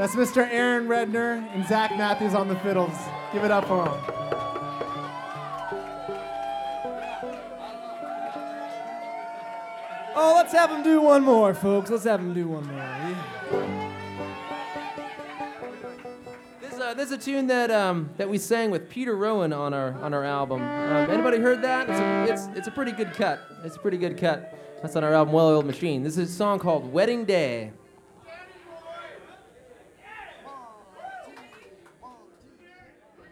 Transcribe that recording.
That's Mr. Aaron Redner and Zach Matthews on the fiddles. Give it up for them. Oh, let's have them do one more, folks. Let's have them do one more. Yeah. There's a tune that we sang with Peter Rowan on our album. Anybody heard that? It's a pretty good cut. It's a pretty good cut. That's on our album Well Oiled Machine. This is a song called Wedding Day.